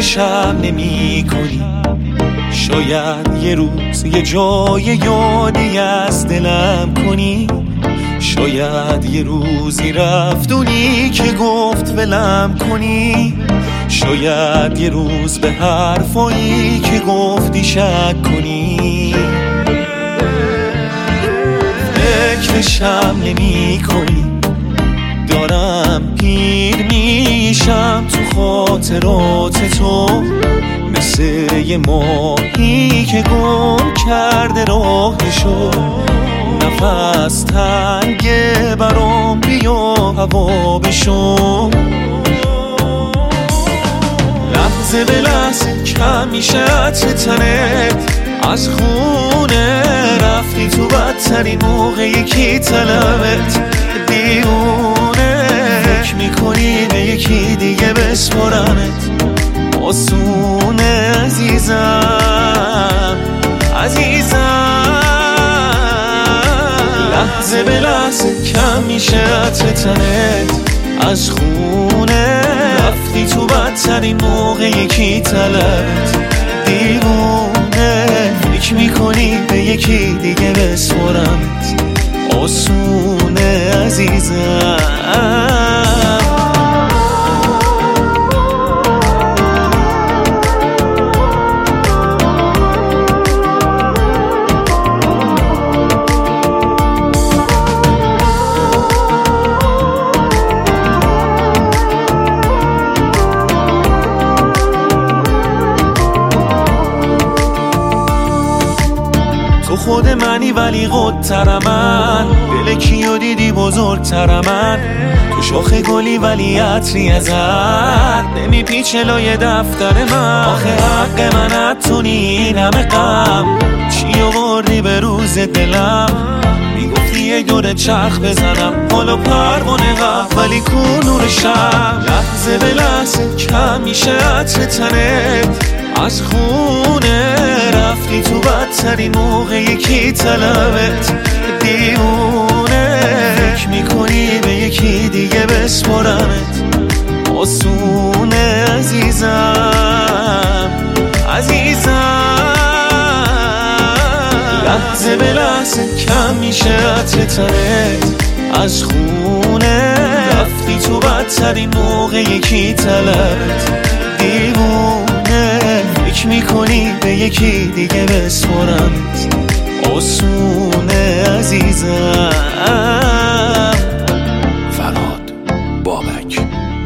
فکرشم نمی کنی. شاید یه روز یه جای یادی از دلم کنی. شاید یه روزی رفتونی که گفت ولم کنی. شاید یه روز به حرفایی که گفتی شک کنی. فکرشم نمی کنی. دارم پیر میشم تو خاطرات تو، مثل یه ماهی که گم کرده راهشو. نفس تنگه برام، بیا هوا بشو. لحظه به لحظه کم میشه عطر تنت، از خونه رفتی تو بدترین موقع یکی طلبت. دیوونه فکر میکنی به یکی دیگه بسپارمت. آسونه عزیزم لحظه به لحظه کم میشه عطر تنت، از خونه رفتی تو بدترین موقع یکی طلبت. دیوونه فکر میکنی به یکی دیگه بسپارمت. آسونه عزیزم. تو خود منی ولی قدتر من، دل کیو دیدی بزرگتر من. تو شاخ گلی ولی عطری ازت نمیپیچه لای دفتر من. آخه حق من اتونی این همه غم، چی آوردی به روز دلم. میگفتی یه دور چرخ بزنم، حالا پروانه قف ولی کو نور شب. لحظه به لحظه کم میشه عطر تنت، از خونه رفتی تو بدترین موقع یکی طلبت. دیوونه فکر میکنی به یکی دیگه بسپارمت. آسونه عزیزم لحظه به لحظه کم میشه عطر تنت، از خونه رفتی تو بدترین موقع یکی طلبت. دیوونه فکر میکنی به یکی دیگه بسپارمت. آسونه عزیزم. فرهاد بابک.